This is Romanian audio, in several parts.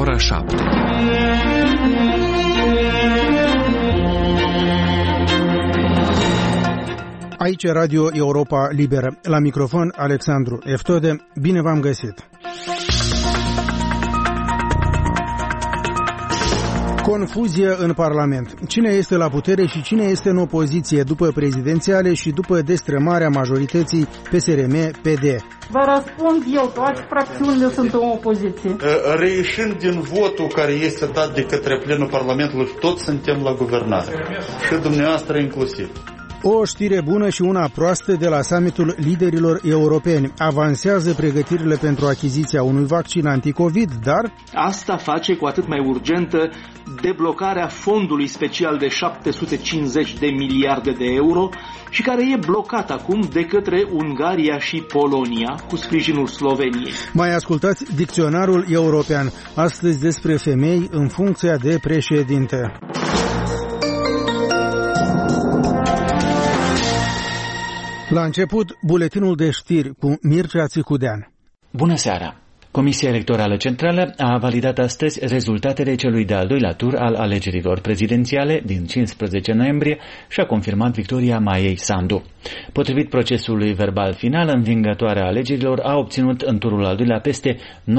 ora 7. Aici Radio Europa Liberă. La microfon Alexandru Eftode. Bine v-am găsit. Confuzie în Parlament. Cine este la putere și cine este în opoziție după prezidențiale și după destrămarea majorității PSRM-PD? Vă răspund eu, toate fracțiunile sunt în opoziție. Reieșind din votul care este dat de către plenul Parlamentului, toți suntem la guvernare. Și dumneavoastră inclusiv. O știre bună și una proastă de la summitul liderilor europeni. Avansează pregătirile pentru achiziția unui vaccin anticovid, dar asta face cu atât mai urgentă deblocarea fondului special de 750 de miliarde de euro și care e blocat acum de către Ungaria și Polonia cu sprijinul Sloveniei. Mai ascultați dicționarul european. Astăzi despre femei în funcția de președinte. La început, buletinul de știri cu Mircea Țicudean. Bună seara! Comisia Electorală Centrală a validat astăzi rezultatele celui de-al doilea tur al alegerilor prezidențiale din 15 noiembrie și a confirmat victoria Maiei Sandu. Potrivit procesului verbal final, învingătoarea alegerilor a obținut în turul al doilea peste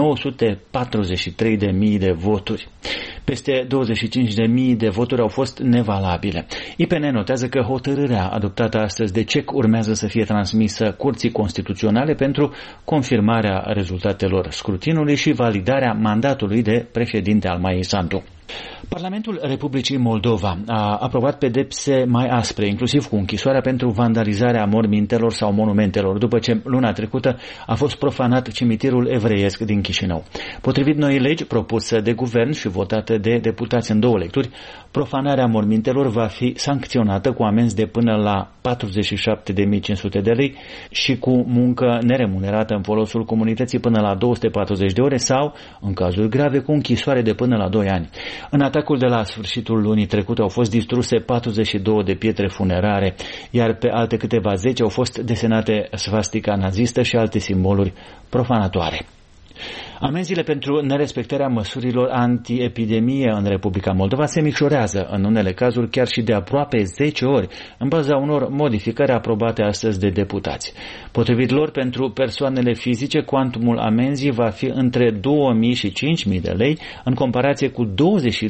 943.000 de voturi. Peste 25.000 de voturi au fost nevalabile. IPN notează că hotărârea adoptată astăzi de CEC urmează să fie transmisă Curții Constituționale pentru confirmarea rezultatelor scrutinului și validarea mandatului de președinte al Maiei Sandu. Parlamentul Republicii Moldova a aprobat pedepse mai aspre, inclusiv cu închisoarea pentru vandalizarea mormintelor sau monumentelor, după ce luna trecută a fost profanat cimitirul evreiesc din Chișinău. Potrivit noii legi propuse de guvern și votate de deputați în două lecturi, profanarea mormintelor va fi sancționată cu amenzi de până la 47.500 de lei și cu muncă neremunerată în folosul comunității până la 240 de ore sau, în cazuri grave, cu închisoare de până la 2 ani. În atacul de la sfârșitul lunii trecute au fost distruse 42 de pietre funerare, iar pe alte câteva zeci au fost desenate svastica nazistă și alte simboluri profanatoare. Amenziile pentru nerespectarea măsurilor antiepidemie în Republica Moldova se micșorează, în unele cazuri chiar și de aproape 10 ori, în baza unor modificări aprobate astăzi de deputați. Potrivit lor, pentru persoanele fizice, cuantumul amenzii va fi între 2.000 și 5.000 de lei, în comparație cu 22.500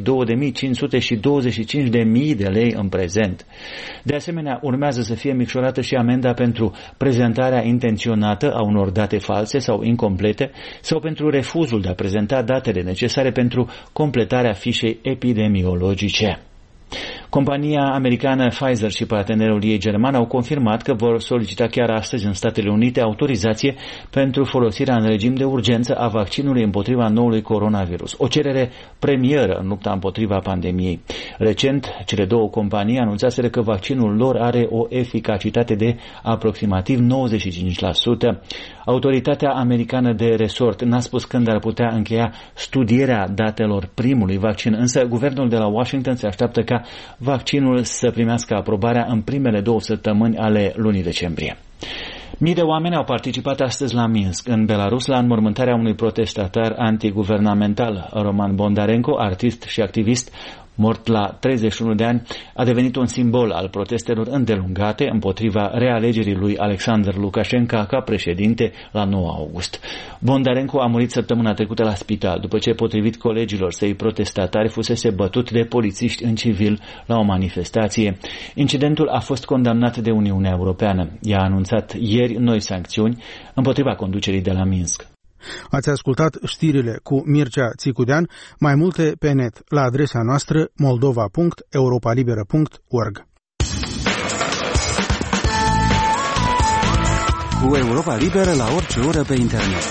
și 25.000 de lei în prezent. De asemenea, urmează să fie micșorată și amenda pentru prezentarea intenționată a unor date false sau incomplete sau pentru refuzul de a prezenta datele necesare pentru completarea fișei epidemiologice. Compania americană Pfizer și partenerul ei german au confirmat că vor solicita chiar astăzi în Statele Unite autorizație pentru folosirea în regim de urgență a vaccinului împotriva noului coronavirus, o cerere premieră în lupta împotriva pandemiei. Recent, cele două companii anunțaseră că vaccinul lor are o eficacitate de aproximativ 95%. Autoritatea americană de resort n-a spus când ar putea încheia studierea datelor primului vaccin, însă guvernul de la Washington se așteaptă ca vaccinul să primească aprobarea în primele 2 săptămâni ale lunii decembrie. Mii de oameni au participat astăzi la Minsk, în Belarus, la înmormântarea unui protestatar antiguvernamental. Roman Bondarenko, artist și activist, mort la 31 de ani, a devenit un simbol al protestelor îndelungate împotriva realegerii lui Alexander Lukashenko ca președinte la 9 august. Bondarenko a murit săptămâna trecută la spital, după ce, potrivit colegilor săi protestatari, fusese bătut de polițiști în civil la o manifestație. Incidentul a fost condamnat de Uniunea Europeană. Ea a anunțat ieri noi sancțiuni împotriva conducerii de la Minsk. Ați ascultat știrile cu Mircea Țicudean, mai multe pe net la adresa noastră moldova.europalibera.org. Cu Europa Liberă la orice oră pe internet.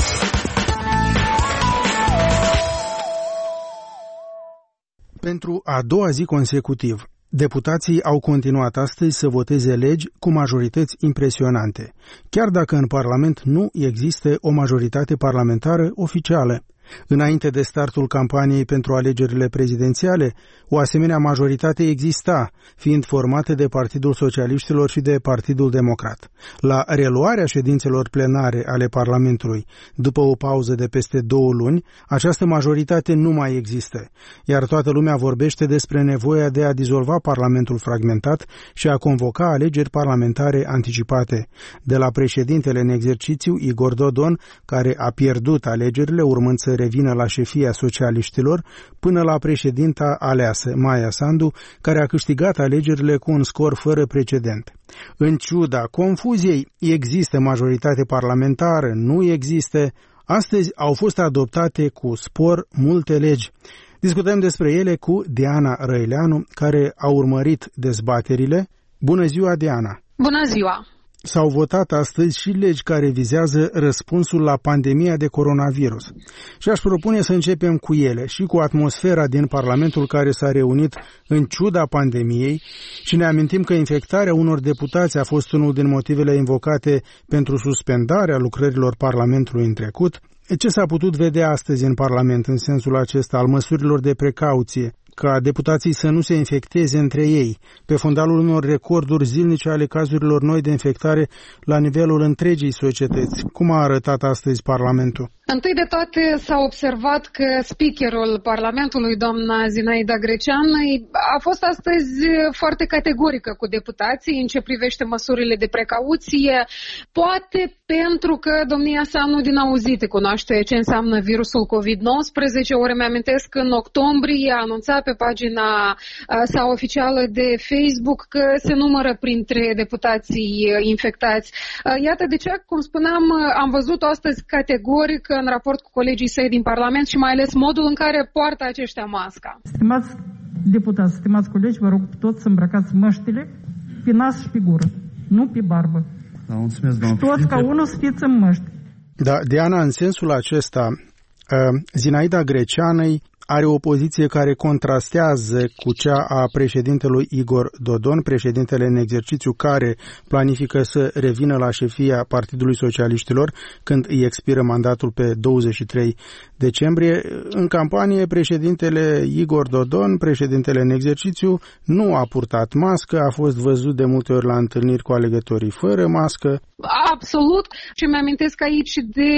Pentru a doua zi consecutiv, deputații au continuat astăzi să voteze legi cu majorități impresionante, chiar dacă în Parlament nu există o majoritate parlamentară oficială. Înainte de startul campaniei pentru alegerile prezidențiale, o asemenea majoritate exista, fiind formată de Partidul Socialiștilor și de Partidul Democrat. La reluarea ședințelor plenare ale Parlamentului, după o pauză de peste 2 luni, această majoritate nu mai există, iar toată lumea vorbește despre nevoia de a dizolva Parlamentul fragmentat și a convoca alegeri parlamentare anticipate. De la președintele în exercițiu, Igor Dodon, care a pierdut alegerile urmând să revină la șefia socialiștilor, până la președinta aleasă, Maia Sandu, care a câștigat alegerile cu un scor fără precedent. În ciuda confuziei, există majoritate parlamentară, nu există. Astăzi au fost adoptate cu spor multe legi. Discutăm despre ele cu Diana Răileanu, care a urmărit dezbaterile. Bună ziua, Diana! Bună ziua! S-au votat astăzi și legi care vizează răspunsul la pandemia de coronavirus. Și aș propune să începem cu ele și cu atmosfera din Parlamentul care s-a reunit în ciuda pandemiei și ne amintim că infectarea unor deputați a fost unul din motivele invocate pentru suspendarea lucrărilor Parlamentului în trecut. Ce s-a putut vedea astăzi în Parlament în sensul acesta al măsurilor de precauție, ca deputații să nu se infecteze între ei, pe fundalul unor recorduri zilnice ale cazurilor noi de infectare la nivelul întregii societăți? Cum a arătat astăzi Parlamentul? Întâi de toate s-a observat că speakerul Parlamentului, doamna Zinaida Grecean, a fost astăzi foarte categorică cu deputații în ce privește măsurile de precauție, poate pentru că domnia sa nu din auzite cunoaște ce înseamnă virusul COVID-19, ori mi-amintesc că în octombrie a anunțat pe pagina sa oficială de Facebook că se numără printre deputații infectați. Iată de ce, cum spuneam, am văzut astăzi categoric în raport cu colegii săi din Parlament și mai ales modul în care poartă aceștia masca. Stimați deputați, stimați colegi, vă rog toți să îmbrăcați măștile pe nas și pe gură, nu pe barbă. Da, mulțumesc, doamnă. Și toți ca unul să fiți în măști. Da, Diana, în sensul acesta, Zinaida Greceanei are o poziție care contrastează cu cea a președintelui Igor Dodon, președintele în exercițiu care planifică să revină la șefia Partidului Socialiștilor când îi expiră mandatul pe 23 decembrie. În campanie, președintele Igor Dodon, președintele în exercițiu, nu a purtat mască, a fost văzut de multe ori la întâlniri cu alegătorii fără mască. Absolut. Și mi-amintesc aici de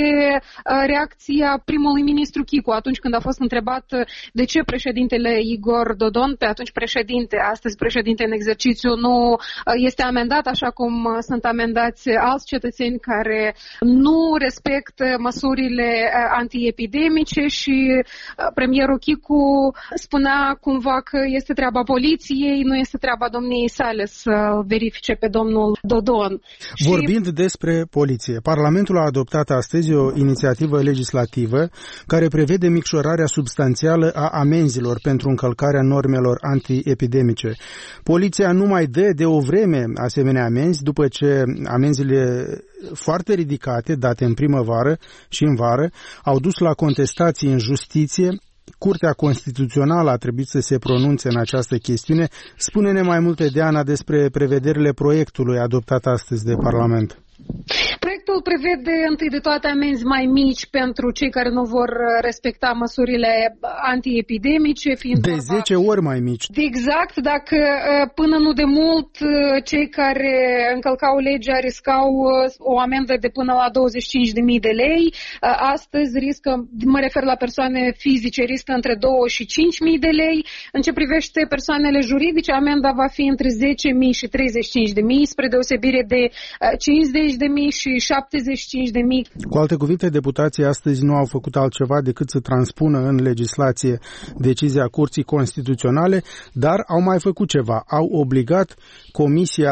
reacția primului ministru Chicu atunci când a fost întrebat de ce președintele Igor Dodon, pe atunci președinte, astăzi președinte în exercițiu, nu este amendat așa cum sunt amendați alți cetățeni care nu respectă măsurile antiepidemice și premierul Chicu spunea cumva că este treaba poliției, nu este treaba domniei sale să verifice pe domnul Dodon. Vorbind despre poliție, Parlamentul a adoptat astăzi o inițiativă legislativă care prevede micșorarea substanțială a amenzilor pentru încălcarea normelor antiepidemice. Poliția nu mai dă de o vreme asemenea amenzi după ce amenzile foarte ridicate, date în primăvară și în vară, au dus la contestații în justiție. Curtea Constituțională a trebuit să se pronunțe în această chestiune. Spune-ne mai multe, Diana, despre prevederile proiectului adoptat astăzi de Parlament. Proiectul prevede întâi de toate amenzi mai mici pentru cei care nu vor respecta măsurile antiepidemice. De 10 ori mai mici. Exact, dacă până nu de mult cei care încălcau legea riscau o amendă de până la 25.000 de lei, astăzi riscă, mă refer la persoane fizice, riscă între 2 și 5.000 de lei. În ce privește persoanele juridice, amenda va fi între 10.000 și 35.000, spre deosebire de 50.000 și 75.000. Cu alte cuvinte, deputații astăzi nu au făcut altceva decât să transpună în legislație decizia Curții Constituționale, dar au mai făcut ceva. Au obligat Comisia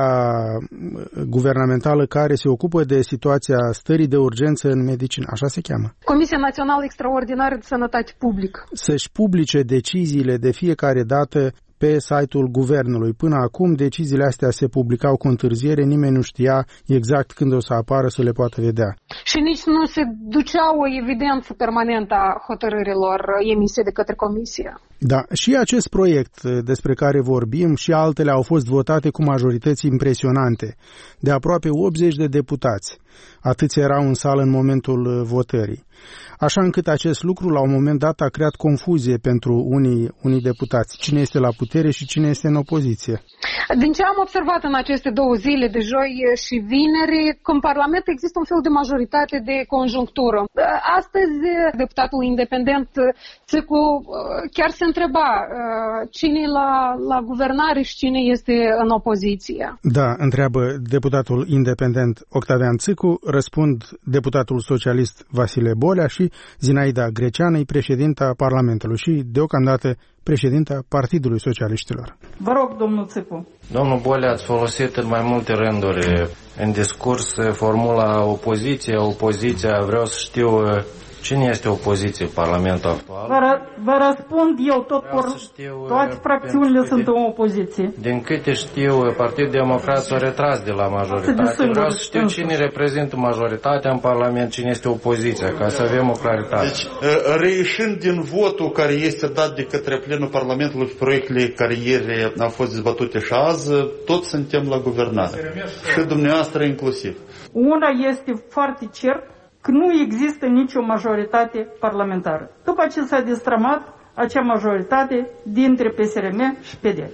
Guvernamentală care se ocupă de situația stării de urgență în medicină, așa se cheamă? Comisia Națională Extraordinară de Sănătate Publică. Să-și publice deciziile de fiecare dată pe site-ul guvernului. Până acum, deciziile astea se publicau cu întârziere, nimeni nu știa exact când o să apară să le poată vedea. Și nici nu se ducea o evidență permanentă a hotărârilor emise de către Comisie. Da, și acest proiect despre care vorbim și altele au fost votate cu majorități impresionante, de aproape 80 de deputați. Atâți erau în sală în momentul votării. Așa încât acest lucru la un moment dat a creat confuzie pentru unii deputați. Cine este la putere și cine este în opoziție? Din ce am observat în aceste 2 zile, de joi și vineri, că în Parlament există un fel de majoritate de conjunctură. Astăzi, deputatul independent Țicu chiar se întreba cine e la guvernare și cine este în opoziție. Da, întreabă deputatul independent Octavian Țicu, răspund deputatul socialist Vasile Bolea și Zinaida Greceană, președinta Parlamentului și deocamdată președinta Partidului Socialiștilor. Vă rog, domnul Țicu. Domnul Bolea, ați folosit în mai multe rânduri în discurs formula opoziția. Vreau să știu cine este opoziție în Parlamentul actual. Vă răspund eu, toate fracțiunile sunt în opoziție. Din câte știu, Partidul Democrat s-a retras de la majoritate. Vreau să știu cine reprezintă majoritatea în Parlament, cine este opoziția, ca să avem o claritate. Deci, reieșind din votul care este dat de către plenul Parlamentului și proiectele care ieri au fost dezbătute și azi, toți suntem la guvernare. Și dumneavoastră inclusiv. Una este foarte cert, că nu există nicio majoritate parlamentară. După ce s-a destrămat acea majoritate dintre PSRM și PD.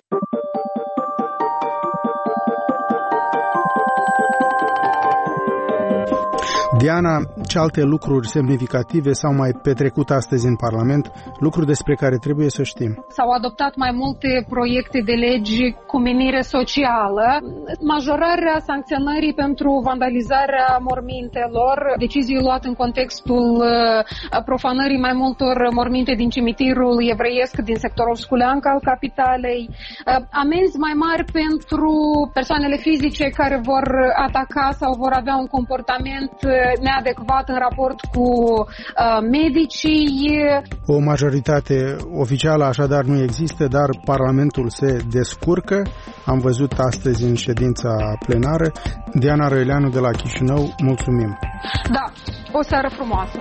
Diana, ce alte lucruri semnificative s-au mai petrecut astăzi în Parlament, lucruri despre care trebuie să știm? S-au adoptat mai multe proiecte de legi cu menire socială, majorarea sancționării pentru vandalizarea mormintelor, decizii luate în contextul profanării mai multor morminte din cimitirul evreiesc din sectorul Sculeanca al capitalei, amenzi mai mari pentru persoanele fizice care vor ataca sau vor avea un comportament neadecvat în raport cu medicii. O majoritate oficială așadar nu există, dar Parlamentul se descurcă. Am văzut astăzi în ședința plenară. Diana Răileanu de la Chișinău, mulțumim. Da, o seară frumoasă.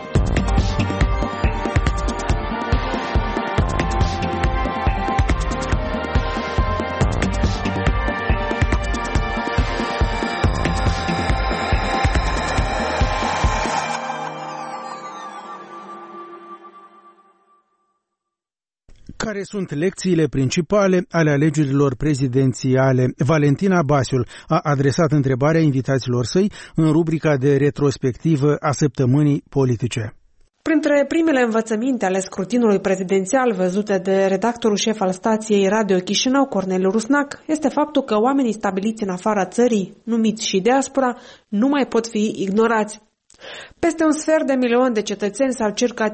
Care sunt lecțiile principale ale alegerilor prezidențiale? Valentina Basiul a adresat întrebarea invitaților săi în rubrica de retrospectivă a săptămânii politice. Printre primele învățăminte ale scrutinului prezidențial văzute de redactorul șef al stației Radio Chișinău, Corneliu Rusnac, este faptul că oamenii stabiliți în afara țării, numiți și diaspora, nu mai pot fi ignorați. Peste 1,5 milion de cetățeni sau circa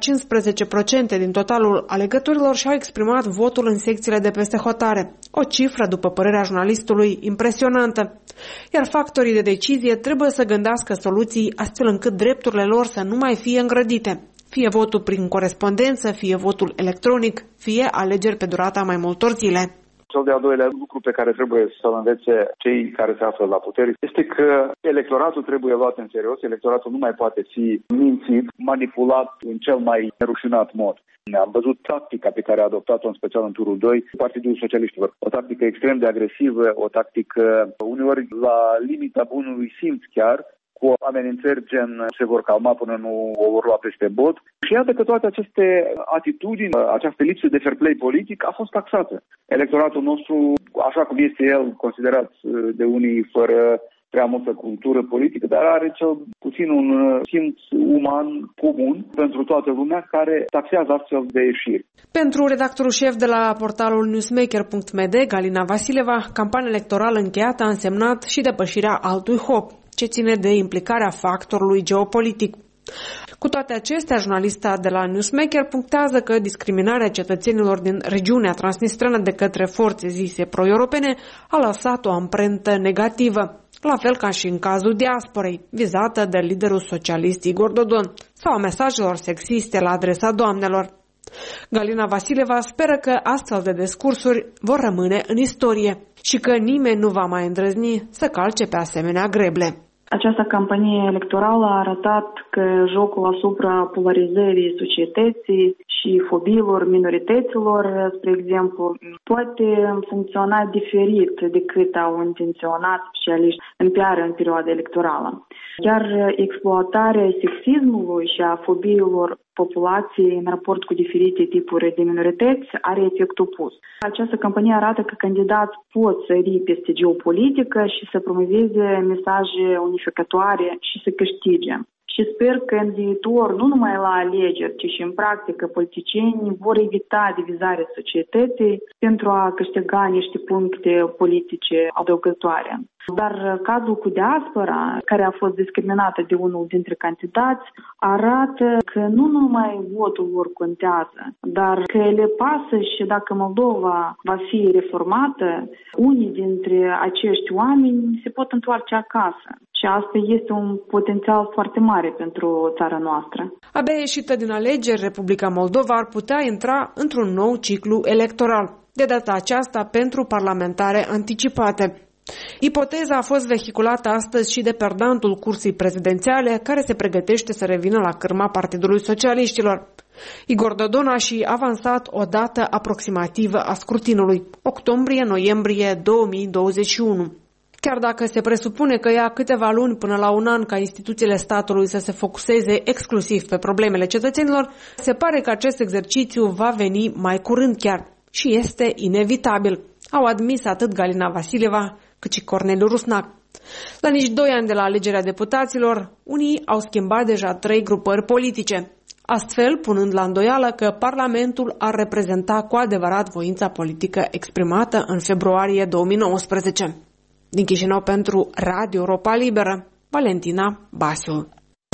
15% din totalul alegătorilor și-au exprimat votul în secțiile de peste hotare. O cifră, după părerea jurnalistului, impresionantă. Iar factorii de decizie trebuie să gândească soluții astfel încât drepturile lor să nu mai fie îngrădite. Fie votul prin corespondență, fie votul electronic, fie alegeri pe durata mai multor zile. Cel de-al doilea lucru pe care trebuie să-l învețe cei care se află la putere este că electoratul trebuie luat în serios, electoratul nu mai poate fi mințit, manipulat în cel mai nerușinat mod. Am văzut tactica pe care a adoptat-o în special în turul 2 Partidul Socialiștilor. O tactică extrem de agresivă, o tactică uneori la limita bunului simț chiar, cu amenințări gen se vor calma până nu o vor lua peste bot. Și iată că toate aceste atitudini, această lipsă de fair play politic a fost taxată. Electoratul nostru, așa cum este el considerat de unii fără prea multă cultură politică, dar are cel puțin un simț uman comun pentru toată lumea care taxează astfel de ieșiri. Pentru redactorul șef de la portalul newsmaker.md, Galina Vasileva, campania electorală încheiată a însemnat și depășirea altui hop, ce ține de implicarea factorului geopolitic. Cu toate acestea, jurnalista de la Newsmaker punctează că discriminarea cetățenilor din regiunea transnistreană de către forțe zise pro-europene a lăsat o amprentă negativă, la fel ca și în cazul diasporei, vizată de liderul socialist Igor Dodon, sau a mesajelor sexiste la adresa doamnelor. Galina Vasileva speră că astfel de discursuri vor rămâne în istorie și că nimeni nu va mai îndrăzni să calce pe asemenea greble. Această campanie electorală a arătat că jocul asupra polarizării societății și fobiilor minorităților, spre exemplu, poate funcționa diferit decât au intenționat specialiști în PR în perioada electorală. Iar exploatarea sexismului și a fobiilor populației în raport cu diferite tipuri de minorități are efectul opus. Această campanie arată că candidați pot sări peste geopolitică și să promoveze mesaje unificatoare și să câștige. Și sper că în viitor, nu numai la alegeri, ci și în practică, politicienii vor evita divizarea societății pentru a câștiga niște puncte politice adăugătoare. Dar cazul cu diaspora, care a fost discriminată de unul dintre candidați, arată că nu numai votul lor contează, dar că le pasă și dacă Moldova va fi reformată, unii dintre acești oameni se pot întoarce acasă. Și asta este un potențial foarte mare pentru țara noastră. Abia ieșită din alegeri, Republica Moldova ar putea intra într-un nou ciclu electoral, de data aceasta pentru parlamentare anticipate. Ipoteza a fost vehiculată astăzi și de perdantul cursii prezidențiale, care se pregătește să revină la cârma Partidului Socialiștilor. Igor Dodon a și avansat o dată aproximativă a scrutinului, octombrie-noiembrie 2021. Chiar dacă se presupune că ia câteva luni până la un an ca instituțiile statului să se focuseze exclusiv pe problemele cetățenilor, se pare că acest exercițiu va veni mai curând chiar și este inevitabil, au admis atât Galina Vasileva cât și Corneliu Rusnac. La nici 2 ani de la alegerea deputaților, unii au schimbat deja 3 grupări politice, astfel punând la îndoială că Parlamentul ar reprezenta cu adevărat voința politică exprimată în februarie 2019. Din Chișinău pentru Radio Europa Liberă, Valentina Basiu.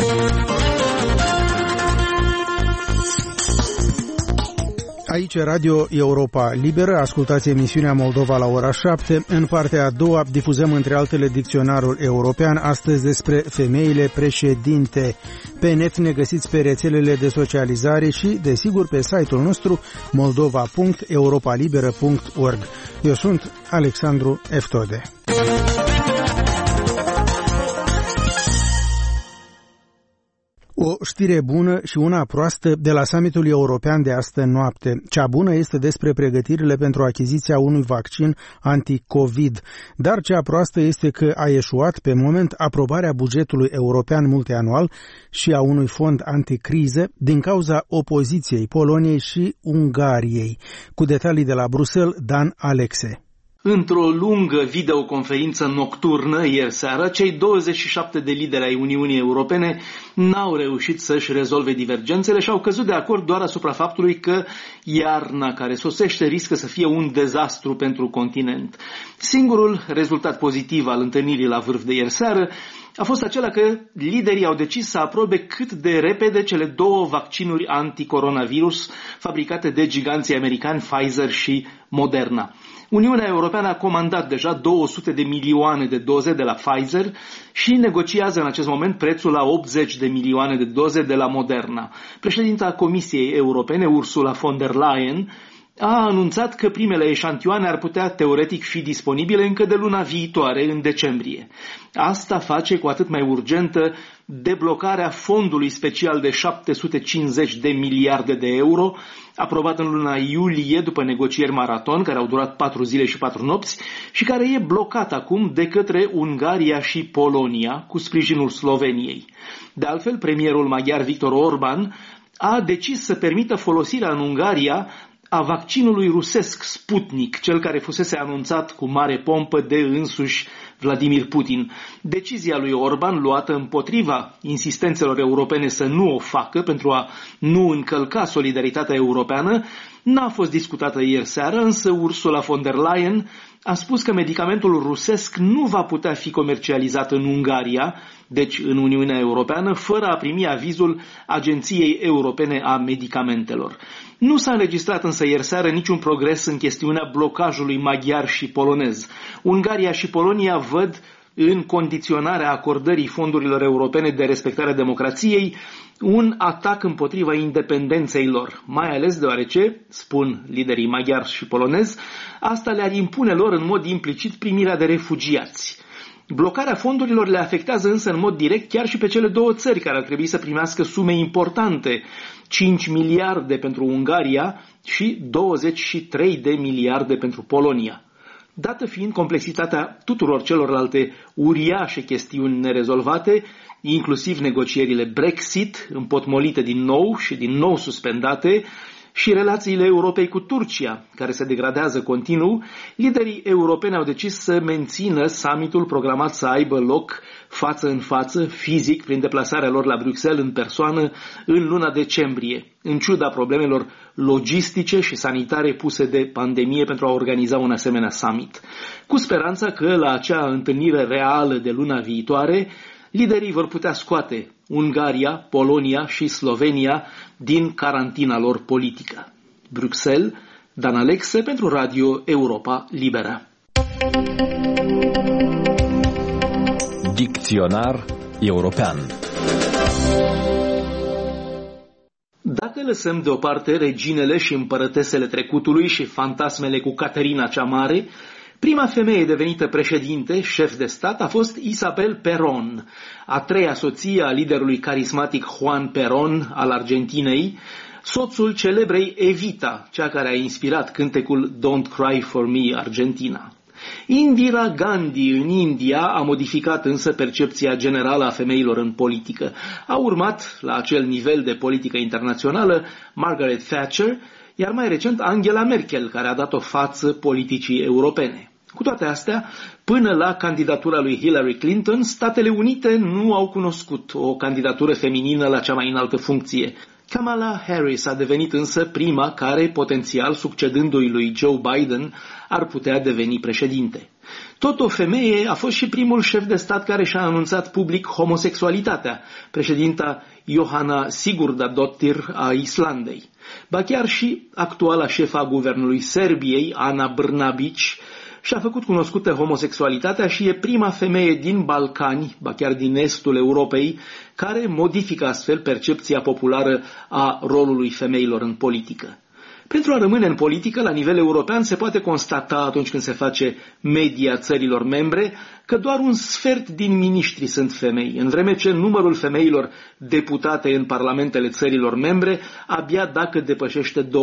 Aici Radio Europa Liberă, ascultați emisiunea Moldova la ora 7. În partea a doua difuzăm între altele dicționarul european, astăzi despre femeile președinte. Pe net ne găsiți pe rețelele de socializare și, desigur, pe site-ul nostru moldova.europalibera.org. Eu sunt Alexandru Eftode. O știre bună și una proastă de la summitul european de astă noapte. Cea bună este despre pregătirile pentru achiziția unui vaccin anti-COVID, dar cea proastă este că a eșuat pe moment aprobarea bugetului european multianual și a unui fond anticriză din cauza opoziției Poloniei și Ungariei. Cu detalii de la Bruxelles, Dan Alexe. Într-o lungă videoconferință nocturnă ieri seară, cei 27 de lideri ai Uniunii Europene n-au reușit să-și rezolve divergențele și au căzut de acord doar asupra faptului că iarna care sosește riscă să fie un dezastru pentru continent. Singurul rezultat pozitiv al întâlnirii la vârf de ieri seară a fost acela că liderii au decis să aprobe cât de repede cele 2 vaccinuri anticoronavirus fabricate de giganții americani Pfizer și Moderna. Uniunea Europeană a comandat deja 200 de milioane de doze de la Pfizer și negociază în acest moment prețul la 80 de milioane de doze de la Moderna. Președinta Comisiei Europene, Ursula von der Leyen, a anunțat că primele eșantioane ar putea teoretic fi disponibile încă de luna viitoare, în decembrie. Asta face cu atât mai urgentă deblocarea fondului special de 750 de miliarde de euro, aprobat în luna iulie după negocieri maraton, care au durat 4 zile și 4 nopți, și care e blocat acum de către Ungaria și Polonia, cu sprijinul Sloveniei. De altfel, premierul maghiar Viktor Orban a decis să permită folosirea în Ungaria a vaccinului rusesc Sputnik, cel care fusese anunțat cu mare pompă de însuși Vladimir Putin. Decizia lui Orban, luată împotriva insistențelor europene să nu o facă pentru a nu încălca solidaritatea europeană, n-a fost discutată ieri seară, însă Ursula von der Leyen a spus că medicamentul rusesc nu va putea fi comercializat în Ungaria, deci în Uniunea Europeană, fără a primi avizul Agenției Europene a Medicamentelor. Nu s-a înregistrat însă ieri seară niciun progres în chestiunea blocajului maghiar și polonez. Ungaria și Polonia văd în condiționarea acordării fondurilor europene de respectarea democrației un atac împotriva independenței lor, mai ales deoarece, spun liderii maghiar și polonez, asta le-ar impune lor în mod implicit primirea de refugiați. Blocarea fondurilor le afectează însă în mod direct chiar și pe cele două țări care ar trebui să primească sume importante, 5 miliarde pentru Ungaria și 23 de miliarde pentru Polonia. Dată fiind complexitatea tuturor celorlalte uriașe chestiuni nerezolvate, inclusiv negocierile Brexit, împotmolite din nou și din nou suspendate, și relațiile Europei cu Turcia, care se degradează continuu, liderii europeni au decis să mențină summitul programat să aibă loc față în față, fizic, prin deplasarea lor la Bruxelles în persoană, în luna decembrie, în ciuda problemelor logistice și sanitare puse de pandemie pentru a organiza un asemenea summit, cu speranța că la acea întâlnire reală de luna viitoare, liderii vor putea scoate Ungaria, Polonia și Slovenia din carantina lor politică. Bruxelles, Dan Alexe pentru Radio Europa Liberă. Dicționar european. Dacă lăsăm deoparte reginele și împărătesele trecutului și fantasmele cu Caterina cea Mare, prima femeie devenită președinte, șef de stat, a fost Isabel Perón, a treia soție a liderului carismatic Juan Perón al Argentinei, soțul celebrei Evita, cea care a inspirat cântecul Don't Cry for Me, Argentina. Indira Gandhi în India a modificat însă percepția generală a femeilor în politică. A urmat, la acel nivel de politică internațională, Margaret Thatcher, iar mai recent Angela Merkel, care a dat o față politicii europene. Cu toate astea, până la candidatura lui Hillary Clinton, Statele Unite nu au cunoscut o candidatură feminină la cea mai înaltă funcție. Kamala Harris a devenit însă prima care, potențial succedându-i lui Joe Biden, ar putea deveni președinte. Tot o femeie a fost și primul șef de stat care și-a anunțat public homosexualitatea, președinta Johanna Sigurdardóttir a Islandei. Ba chiar și actuala șefa guvernului Serbiei, Ana Brnabić, și-a făcut cunoscută homosexualitatea și e prima femeie din Balcani, ba chiar din estul Europei, care modifică astfel percepția populară a rolului femeilor în politică. Pentru a rămâne în politică, la nivel european, se poate constata atunci când se face media țărilor membre că doar un sfert din miniștri sunt femei, în vreme ce numărul femeilor deputate în parlamentele țărilor membre abia dacă depășește 20%,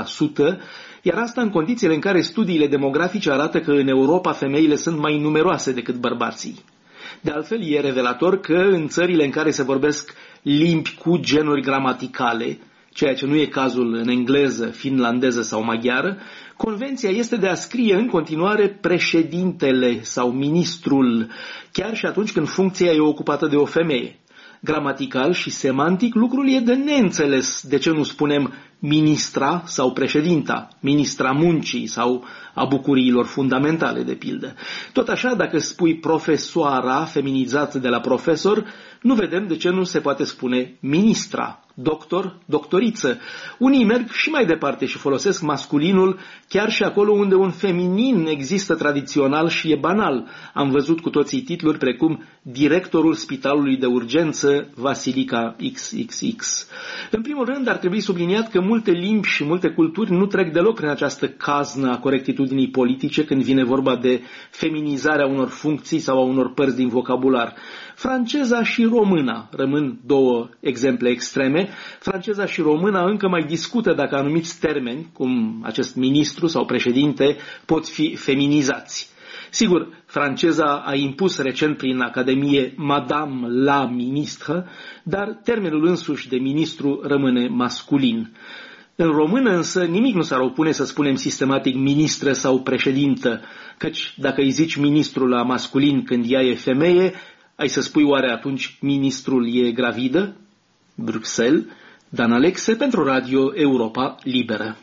iar asta în condițiile în care studiile demografice arată că în Europa femeile sunt mai numeroase decât bărbații. De altfel, e revelator că în țările în care se vorbesc limbi cu genuri gramaticale, ceea ce nu e cazul în engleză, finlandeză sau maghiară, convenția este de a scrie în continuare președintele sau ministrul, chiar și atunci când funcția e ocupată de o femeie. Gramatical și semantic, lucrul e de neînțeles de ce nu spunem ministra sau președinta, ministra muncii sau a bucuriilor fundamentale, de pildă. Tot așa, dacă spui profesoara, feminizat de la profesor, nu vedem de ce nu se poate spune ministra, doctor, doctoriță. Unii merg și mai departe și folosesc masculinul chiar și acolo unde un feminin există tradițional și e banal. Am văzut cu toții titluri precum directorul spitalului de urgență Vasilica XXX. În primul rând, ar trebui subliniat că multe limbi și multe culturi nu trec deloc prin această caznă a corectitudinii politice când vine vorba de feminizarea unor funcții sau a unor părți din vocabular. Franceza și româna rămân două exemple extreme. Franceza și româna încă mai discută dacă anumiți termeni, cum acest ministru sau președinte, pot fi feminizați. Sigur, franceza a impus recent prin Academie Madame la ministră, dar termenul însuși de ministru rămâne masculin. În română însă nimic nu s-ar opune să spunem sistematic ministră sau președintă, căci dacă îi zici ministru la masculin când ea e femeie, ai să spui oare atunci ministrul e gravidă? Bruxelles, Dan Alexe pentru Radio Europa Liberă.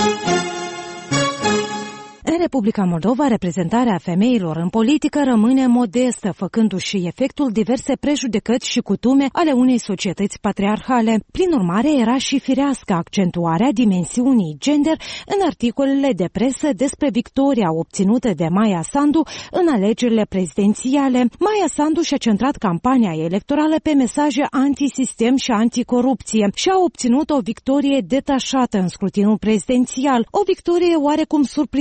În Republica Moldova, reprezentarea femeilor în politică rămâne modestă, făcându-și efectul diverse prejudecăți și cutume ale unei societăți patriarhale. Prin urmare, era și firească accentuarea dimensiunii gender în articolele de presă despre victoria obținută de Maia Sandu în alegerile prezidențiale. Maia Sandu și-a centrat campania electorală pe mesaje antisistem și anticorupție și a obținut o victorie detașată în scrutinul prezidențial, o victorie oarecum surprinzătoare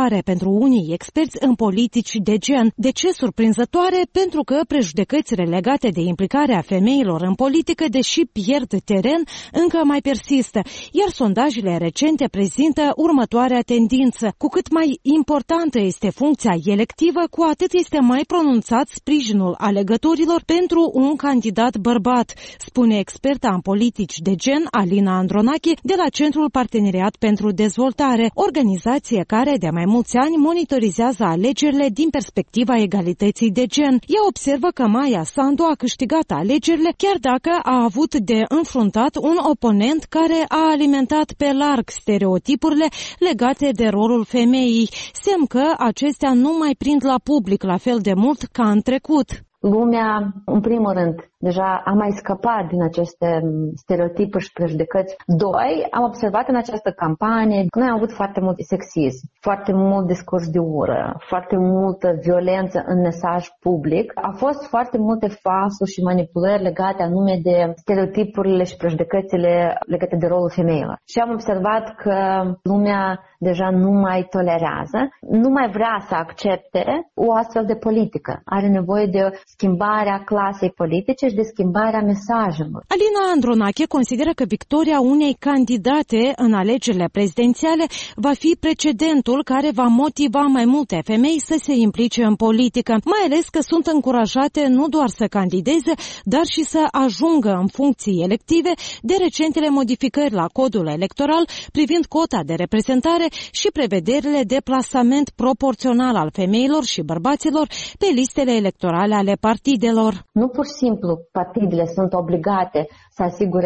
surprinzătoare pentru unii experți în politici de gen. De ce surprinzătoare? Pentru că prejudecățile legate de implicarea femeilor în politică, deși pierd teren, încă mai persistă, iar sondajele recente prezintă următoarea tendință. Cu cât mai importantă este funcția electivă, cu atât este mai pronunțat sprijinul alegătorilor pentru un candidat bărbat, spune experta în politici de gen Alina Andronache de la Centrul Parteneriat pentru Dezvoltare, organizație care de mai mulți ani monitorizează alegerile din perspectiva egalității de gen. Ea observă că Maia Sandu a câștigat alegerile chiar dacă a avut de înfruntat un oponent care a alimentat pe larg stereotipurile legate de rolul femeii, semn că acestea nu mai prind la public la fel de mult ca în trecut. Lumea, în primul rând, deja a mai scăpat din aceste stereotipuri și prejudecăți. Doi, am observat în această campanie că noi am avut foarte mult sexism, foarte mult discurs de ură, foarte multă violență în mesaj public. Au fost foarte multe falsuri și manipulări legate anume de stereotipurile și prejudecățile legate de rolul femeilor. Și am observat că lumea deja nu mai tolerează, nu mai vrea să accepte o astfel de politică. Are nevoie de schimbarea clasei politice și de schimbarea mesajelor. Alina Andronache consideră că victoria unei candidate în alegerile prezidențiale va fi precedentul care va motiva mai multe femei să se implice în politică, mai ales că sunt încurajate nu doar să candideze, dar și să ajungă în funcții elective de recentele modificări la codul electoral privind cota de reprezentare și prevederile de plasament proporțional al femeilor și bărbaților pe listele electorale ale partidelor. Nu pur și simplu partidele sunt obligate să asigure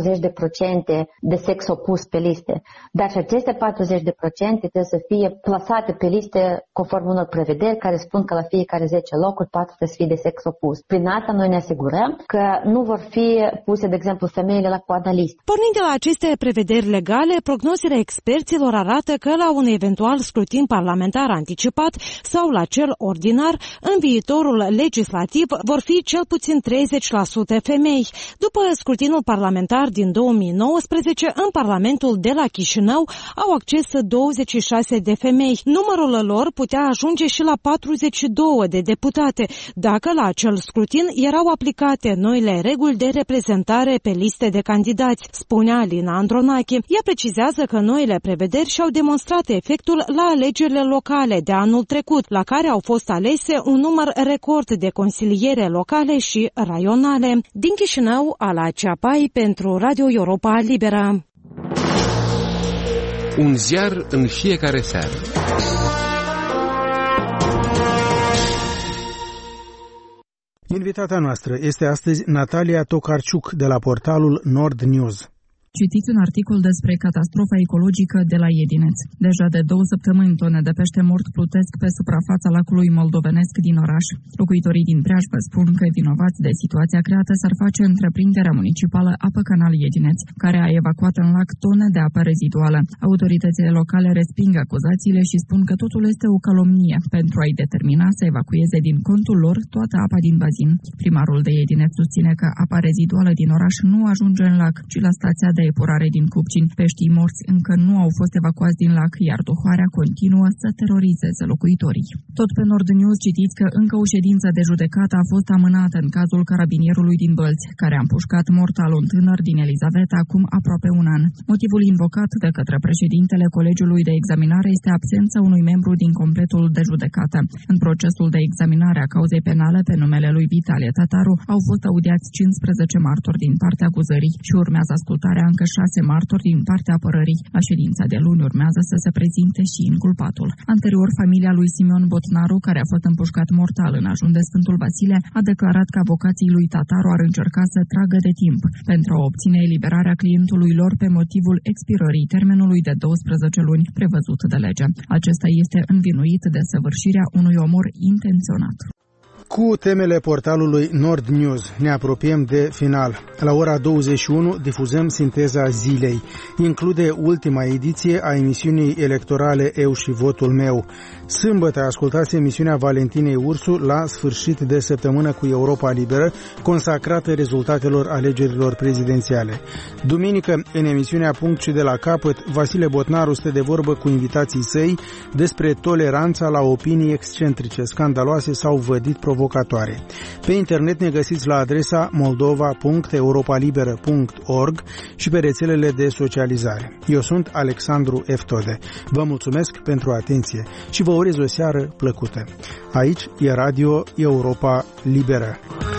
40% de sex opus pe liste, dar și aceste 40% trebuie să fie plasate pe liste conform unor prevederi care spun că la fiecare 10 locuri 4 trebuie să fie de sex opus. Prin asta noi ne asigurăm că nu vor fi puse, de exemplu, femeile la coada listă. Pornind de la aceste prevederi legale, prognozele experților arată că la un eventual scrutin parlamentar anticipat sau la cel ordinar, în viitorul legislativ vor fi cel puțin 30% femei. După scrutinul parlamentar din 2019, în Parlamentul de la Chișinău au acces 26 de femei. Numărul lor putea ajunge și la 42 de deputate, dacă la acel scrutin erau aplicate noile reguli de reprezentare pe liste de candidați, spunea Alina Andronache. Ea precizează că noile prevederi și-au demonstrat efectul la alegerile locale de anul trecut, la care au fost alese un număr record de consiliere locale și raionale. Din Chișinău, Ala Ceapai pentru Radio Europa Liberă. Un ziar în fiecare seară. Invitata noastră este astăzi Natalia Tokarciuc de la portalul Nord News. Citiți un articol despre catastrofa ecologică de la Iedineț. Deja de 2 săptămâni tone de pește mort plutesc pe suprafața lacului moldovenesc din oraș. Locuitorii din preajmă spun că vinovați de situația creată s-ar face întreprinderea municipală Apă Canal Iedineț, care a evacuat în lac tone de apă reziduală. Autoritățile locale resping acuzațiile și spun că totul este o calomnie pentru a-i determina să evacueze din contul lor toată apa din bazin. Primarul de Iedineț susține că apa reziduală din oraș nu ajunge în lac, ci la stația de epurare din Cupcini. Peștii morți încă nu au fost evacuați din lac, iar duhoarea continuă să terorizeze locuitorii. Tot pe Nord News citiți că încă o ședință de judecată a fost amânată în cazul carabinierului din Bălți, care a împușcat mortal un tânăr din Elizaveta acum aproape un an. Motivul invocat de către președintele Colegiului de Examinare este absența unui membru din completul de judecată. În procesul de examinare a cauzei penale pe numele lui Vitalie Tataru au fost audiați 15 martori din partea acuzării și urmează ascultarea încă 6 martori din partea apărării. La ședința de luni urmează să se prezinte și inculpatul. Anterior, familia lui Simeon Botnaru, care a fost împușcat mortal în ajun de Sfântul Vasile, a declarat că avocații lui Tataru ar încerca să tragă de timp pentru a obține eliberarea clientului lor pe motivul expirării termenului de 12 luni prevăzut de lege. Acesta este învinuit de săvârșirea unui omor intenționat. Cu temele portalului Nord News ne apropiem de final. La ora 21 difuzăm sinteza zilei. Include ultima ediție a emisiunii electorale Eu și votul meu. Sâmbătă ascultați emisiunea Valentinei Ursu la sfârșit de săptămână cu Europa Liberă, consacrată rezultatelor alegerilor prezidențiale. Duminică, în emisiunea Punct și de la capăt, Vasile Botnaru stă de vorbă cu invitații săi despre toleranța la opinii excentrice, scandaloase sau vădit provocatoare. Pe internet ne găsiți la adresa moldova.europalibera.org și pe rețelele de socializare. Eu sunt Alexandru Eftode. Vă mulțumesc pentru atenție și vă urez o seară plăcută. Aici e Radio Europa Liberă.